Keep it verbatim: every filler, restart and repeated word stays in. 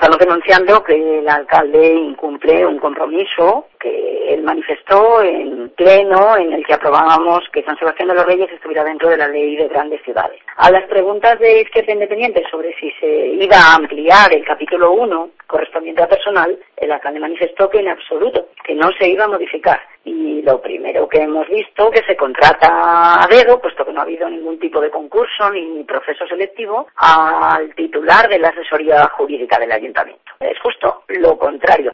estamos denunciando que el alcalde incumple un compromiso que él manifestó en pleno, en el que aprobábamos que San Sebastián de los Reyes estuviera dentro de la ley de grandes ciudades. A las preguntas de Izquierda Independiente sobre si se iba a ampliar el capítulo uno correspondiente a personal, el alcalde manifestó que en absoluto, que no se iba a modificar. Y lo primero que hemos visto, que se contrata a dedo, puesto que no ha habido ningún tipo de concurso ni proceso selectivo, al titular de la asesoría jurídica del ayuntamiento. Es justo lo contrario.